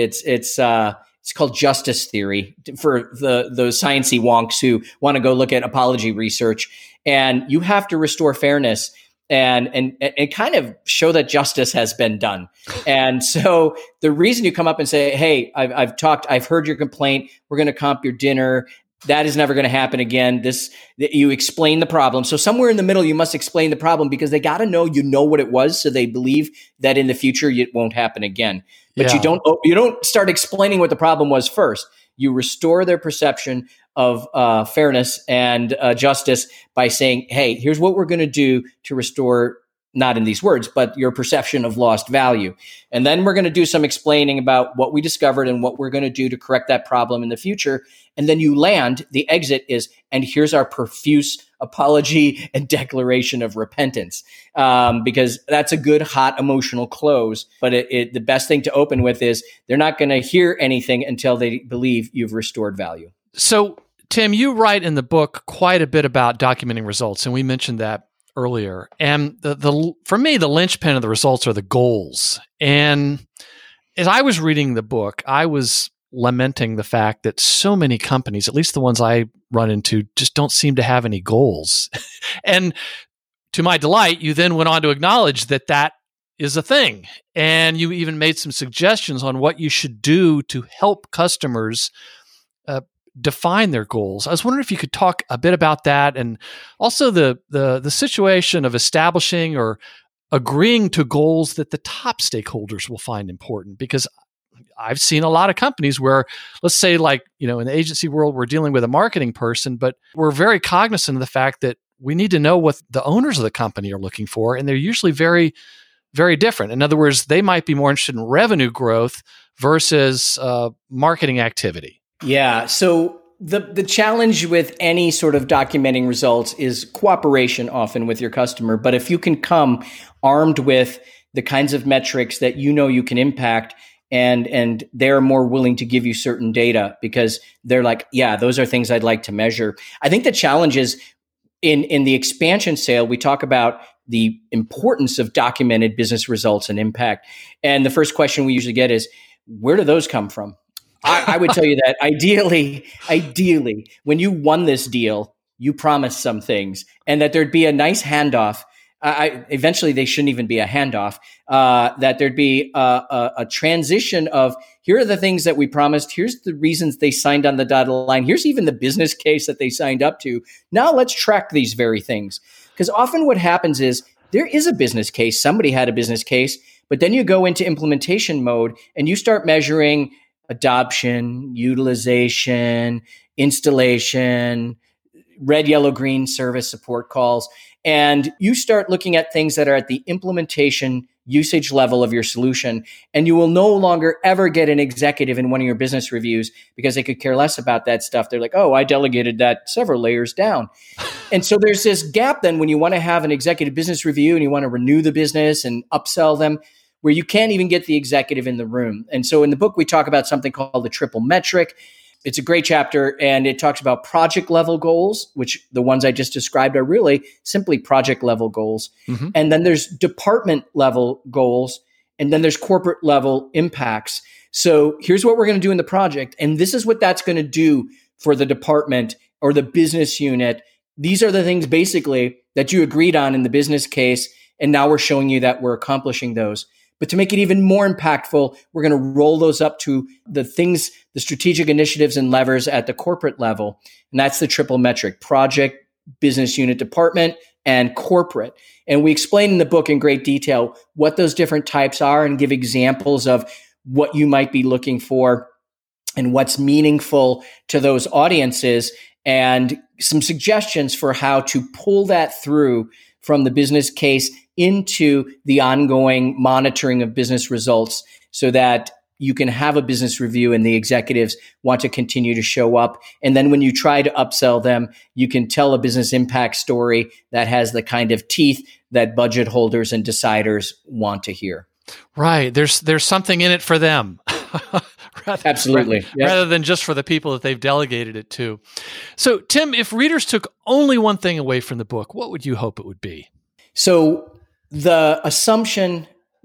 It's called justice theory for those sciencey wonks who want to go look at apology research. And you have to restore fairness and kind of show that justice has been done. And so the reason you come up and say, hey, I've heard your complaint. We're going to comp your dinner. That is never going to happen again. You explain the problem. So somewhere in the middle, you must explain the problem because they got to know you know what it was, so they believe that in the future it won't happen again. But you don't start explaining what the problem was first. You restore their perception of fairness and justice by saying, "Hey, here's what we're going to do to restore." Not in these words, but your perception of lost value. And then we're going to do some explaining about what we discovered and what we're going to do to correct that problem in the future. And then you land, the exit is, and here's our profuse apology and declaration of repentance. Because that's a good, hot, emotional close. But the best thing to open with is they're not going to hear anything until they believe you've restored value. So, Tim, you write in the book quite a bit about documenting results, and we mentioned that earlier. And for me, the linchpin of the results are the goals. And as I was reading the book, I was lamenting the fact that so many companies, at least the ones I run into, just don't seem to have any goals. And to my delight, you then went on to acknowledge that that is a thing. And you even made some suggestions on what you should do to help customers define their goals. I was wondering if you could talk a bit about that, and also the situation of establishing or agreeing to goals that the top stakeholders will find important. Because I've seen a lot of companies where, let's say, like, in the agency world, we're dealing with a marketing person, but we're very cognizant of the fact that we need to know what the owners of the company are looking for, and they're usually very, very different. In other words, they might be more interested in revenue growth versus marketing activity. Yeah. So the challenge with any sort of documenting results is cooperation often with your customer. But if you can come armed with the kinds of metrics that you can impact, and they're more willing to give you certain data because they're like, yeah, those are things I'd like to measure. I think the challenge is in the expansion sale, we talk about the importance of documented business results and impact. And the first question we usually get is, where do those come from? I would tell you that ideally, when you won this deal, you promised some things, and that there'd be a nice handoff. Eventually, they shouldn't even be a handoff. That there'd be a transition of, here are the things that we promised. Here's the reasons they signed on the dotted line. Here's even the business case that they signed up to. Now let's track these very things. Because often what happens is there is a business case. Somebody had a business case, but then you go into implementation mode and you start measuring adoption, utilization, installation, red, yellow, green service support calls. And you start looking at things that are at the implementation usage level of your solution. And you will no longer ever get an executive in one of your business reviews because they could care less about that stuff. They're like, oh, I delegated that several layers down. And so there's this gap then when you want to have an executive business review and you want to renew the business and upsell them, where you can't even get the executive in the room. And so in the book, we talk about something called the triple metric. It's a great chapter, and it talks about project level goals, which the ones I just described are really simply project level goals. Mm-hmm. And then there's department level goals, and then there's corporate level impacts. So here's what we're going to do in the project, and this is what that's going to do for the department or the business unit. These are the things basically that you agreed on in the business case, and now we're showing you that we're accomplishing those. But to make it even more impactful, we're going to roll those up to the things, the strategic initiatives and levers at the corporate level. And that's the triple metric: project, business unit, department, and corporate. And we explain in the book in great detail what those different types are and give examples of what you might be looking for and what's meaningful to those audiences, and some suggestions for how to pull that through from the business case into the ongoing monitoring of business results so that you can have a business review and the executives want to continue to show up. And then when you try to upsell them, you can tell a business impact story that has the kind of teeth that budget holders and deciders want to hear. Right. There's something in it for them. Absolutely. Rather than just for the people that they've delegated it to. So, Tim, if readers took only one thing away from the book, what would you hope it would be? So the assumption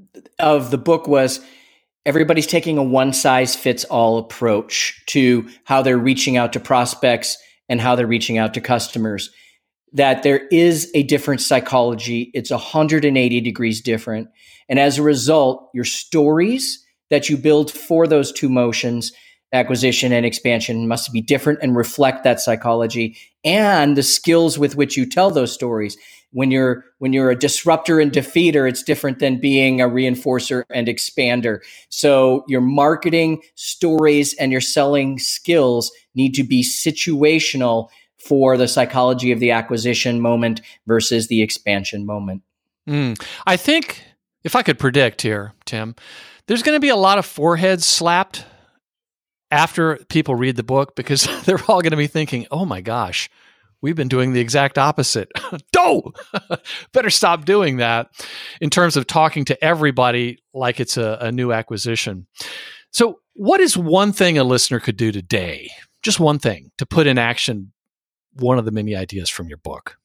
of the book was everybody's taking a one-size-fits-all approach to how they're reaching out to prospects and how they're reaching out to customers, that there is a different psychology. It's 180 degrees different. And as a result, your stories that you build for those two motions, acquisition and expansion, must be different and reflect that psychology and the skills with which you tell those stories. When you're a disruptor and defeater, it's different than being a reinforcer and expander. So your marketing stories and your selling skills need to be situational for the psychology of the acquisition moment versus the expansion moment. I think if I could predict here, Tim, there's going to be a lot of foreheads slapped after people read the book because they're all going to be thinking, oh my gosh, we've been doing the exact opposite. Better stop doing that in terms of talking to everybody like it's a new acquisition. So what is one thing a listener could do today, just one thing, to put in action one of the many ideas from your book?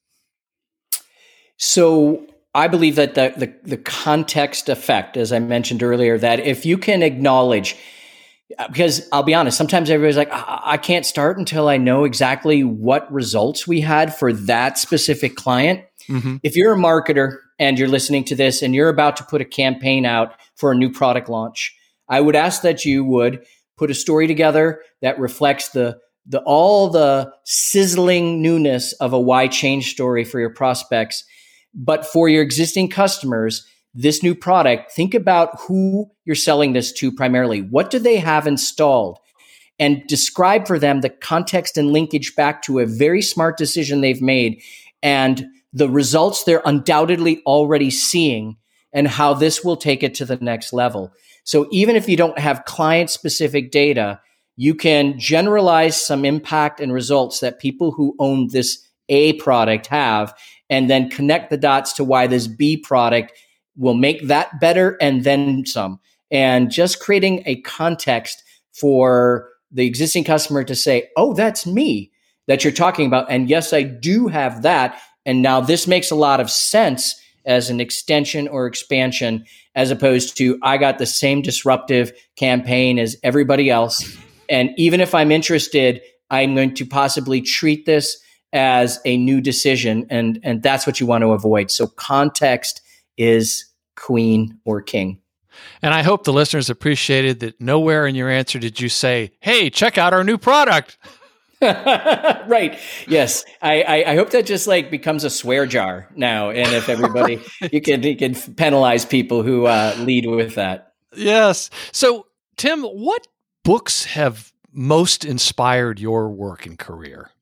So I believe that the context effect, as I mentioned earlier, that if you can acknowledge, because I'll be honest, sometimes everybody's like, I can't start until I know exactly what results we had for that specific client. Mm-hmm. If you're a marketer and you're listening to this and you're about to put a campaign out for a new product launch, I would ask that you would put a story together that reflects all the sizzling newness of a why change story for your prospects. But for your existing customers, this new product, think about who you're selling this to primarily. What do they have installed? And describe for them the context and linkage back to a very smart decision they've made and the results they're undoubtedly already seeing and how this will take it to the next level. So even if you don't have client-specific data, you can generalize some impact and results that people who own this A product have, and then connect the dots to why this B product will make that better and then some. And just creating a context for the existing customer to say, oh, that's me that you're talking about. And yes, I do have that. And now this makes a lot of sense as an extension or expansion, as opposed to I got the same disruptive campaign as everybody else. And even if I'm interested, I'm going to possibly treat this as a new decision. And that's what you want to avoid. So context is queen or king. And I hope the listeners appreciated that nowhere in your answer did you say, hey, check out our new product. Right. Yes. I hope that just like becomes a swear jar now. And if everybody, you can penalize people who lead with that. Yes. So, Tim, what books have most inspired your work and career?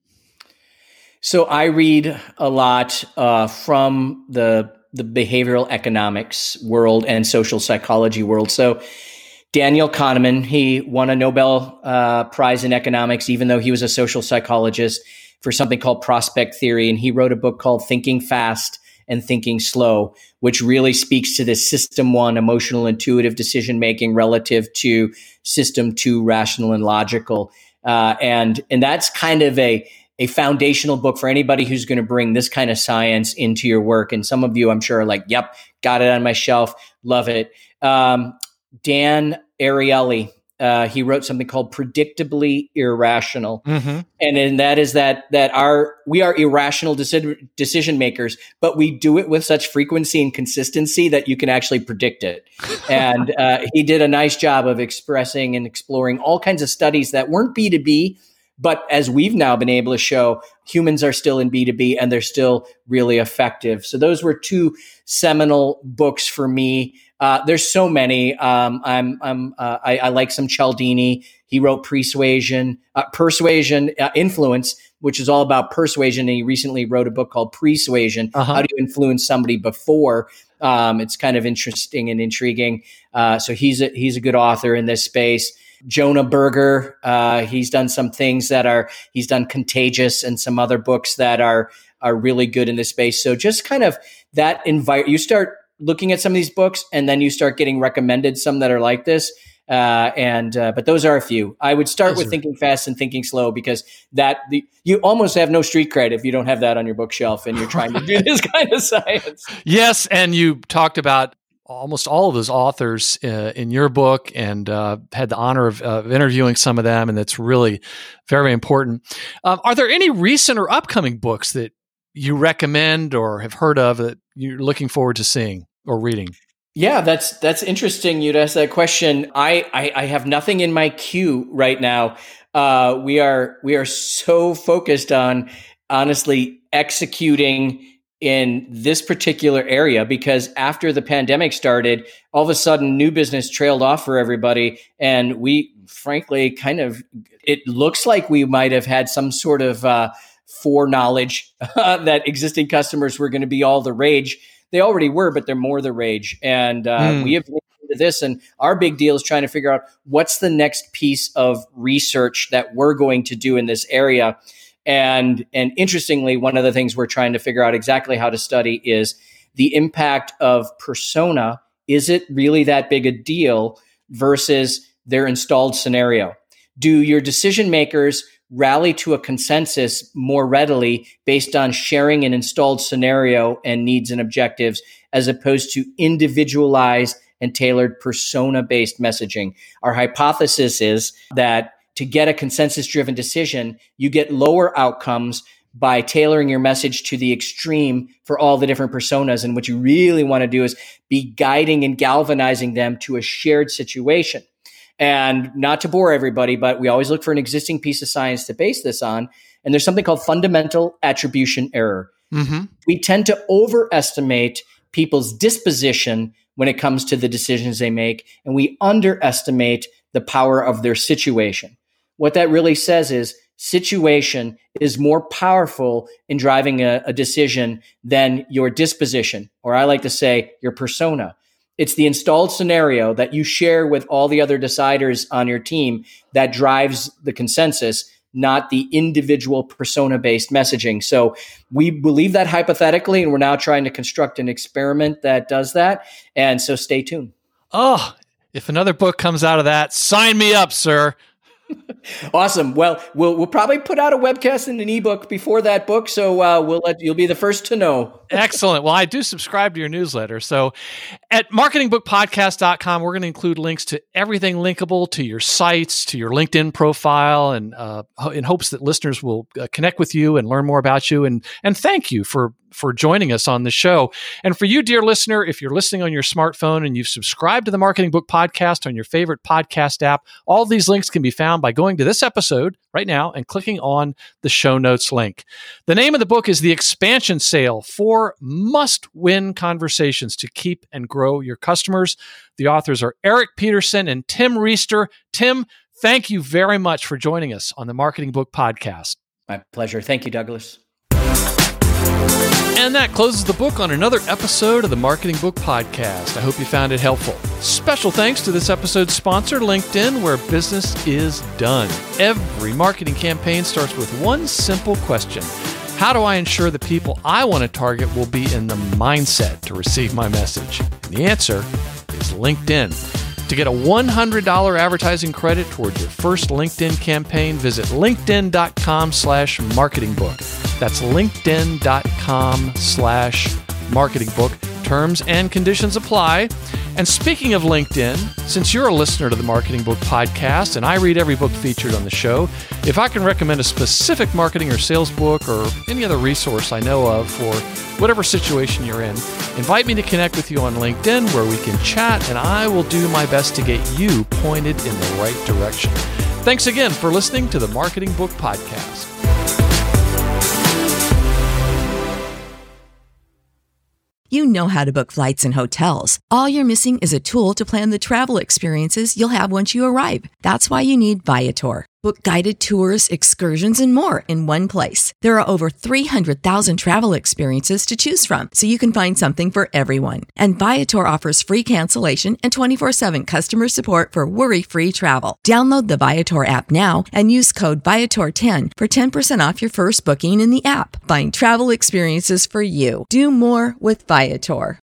So I read a lot from the behavioral economics world and social psychology world. So Daniel Kahneman, he won a Nobel Prize in economics, even though he was a social psychologist, for something called prospect theory. And he wrote a book called Thinking Fast and Thinking Slow, which really speaks to this system 1 emotional intuitive decision making relative to system 2 rational and logical. And that's kind of a foundational book for anybody who's going to bring this kind of science into your work. And some of you, I'm sure, are like, yep, got it on my shelf. Love it. Dan Ariely, he wrote something called Predictably Irrational. Mm-hmm. And that is that we are irrational decision makers, but we do it with such frequency and consistency that you can actually predict it. And he did a nice job of expressing and exploring all kinds of studies that weren't B2B, but as we've now been able to show, humans are still in B2B and they're still really effective. So those were 2 seminal books for me. There's so many. I like some Cialdini. He wrote Persuasion, Influence, which is all about persuasion. And he recently wrote a book called Persuasion, How do you influence somebody before? It's kind of interesting and intriguing. So he's a good author in this space. Jonah Berger, he's done some things he's done Contagious and some other books that are really good in this space. So just kind of that you start looking at some of these books and then you start getting recommended some that are like this. But those are a few. I would start with Thinking Fast and Thinking Slow because you almost have no street cred if you don't have that on your bookshelf and you're trying to do this kind of science. Yes. And you talked about almost all of those authors in your book and had the honor of interviewing some of them. And that's really very, very important. Are there any recent or upcoming books that you recommend or have heard of that you're looking forward to seeing or reading? Yeah, that's interesting. You'd ask that question. I have nothing in my queue right now. We are so focused on honestly executing in this particular area because after the pandemic started, all of a sudden new business trailed off for everybody. And we frankly it looks like we might have had some sort of foreknowledge that existing customers were going to be all the rage. They already were, but they're more the rage. And we have looked into this, and our big deal is trying to figure out what's the next piece of research that we're going to do in this area. And interestingly, one of the things we're trying to figure out exactly how to study is the impact of persona. Is it really that big a deal versus their installed scenario? Do your decision makers rally to a consensus more readily based on sharing an installed scenario and needs and objectives as opposed to individualized and tailored persona-based messaging? Our hypothesis is that to get a consensus-driven decision, you get lower outcomes by tailoring your message to the extreme for all the different personas. And what you really want to do is be guiding and galvanizing them to a shared situation. And not to bore everybody, but we always look for an existing piece of science to base this on. And there's something called fundamental attribution error. Mm-hmm. We tend to overestimate people's disposition when it comes to the decisions they make, and we underestimate the power of their situation. What that really says is situation is more powerful in driving a decision than your disposition, or I like to say your persona. It's the installed scenario that you share with all the other deciders on your team that drives the consensus, not the individual persona-based messaging. So we believe that hypothetically, and we're now trying to construct an experiment that does that. And so stay tuned. Oh, if another book comes out of that, sign me up, sir. Awesome. Well, we'll probably put out a webcast and an ebook before that book, so you'll be the first to know. Excellent. Well, I do subscribe to your newsletter. So at marketingbookpodcast.com, we're going to include links to everything linkable to your sites, to your LinkedIn profile, and in hopes that listeners will connect with you and learn more about you. And thank you for joining us on the show. And for you, dear listener, if you're listening on your smartphone and you've subscribed to the Marketing Book Podcast on your favorite podcast app, all these links can be found by going to this episode right now and clicking on the show notes link. The name of the book is The Expansion Sale: 4 Must-Win Conversations to Keep and Grow Your Customers. The authors are Eric Peterson and Tim Reister. Tim, thank you very much for joining us on the Marketing Book Podcast. My pleasure. Thank you, Douglas. And that closes the book on another episode of the Marketing Book Podcast. I hope you found it helpful. Special thanks to this episode's sponsor, LinkedIn, where business is done. Every marketing campaign starts with one simple question: how do I ensure the people I want to target will be in the mindset to receive my message? And the answer is LinkedIn. To get a $100 advertising credit towards your first LinkedIn campaign, visit linkedin.com/marketingbook. That's linkedin.com/marketingbook. Terms and conditions apply. And speaking of LinkedIn, since you're a listener to the Marketing Book Podcast and I read every book featured on the show, if I can recommend a specific marketing or sales book or any other resource I know of for whatever situation you're in, invite me to connect with you on LinkedIn where we can chat, and I will do my best to get you pointed in the right direction. Thanks again for listening to the Marketing Book Podcast. You know how to book flights and hotels. All you're missing is a tool to plan the travel experiences you'll have once you arrive. That's why you need Viator. Book guided tours, excursions, and more in one place. There are over 300,000 travel experiences to choose from, so you can find something for everyone. And Viator offers free cancellation and 24/7 customer support for worry-free travel. Download the Viator app now and use code Viator10 for 10% off your first booking in the app. Find travel experiences for you. Do more with Viator.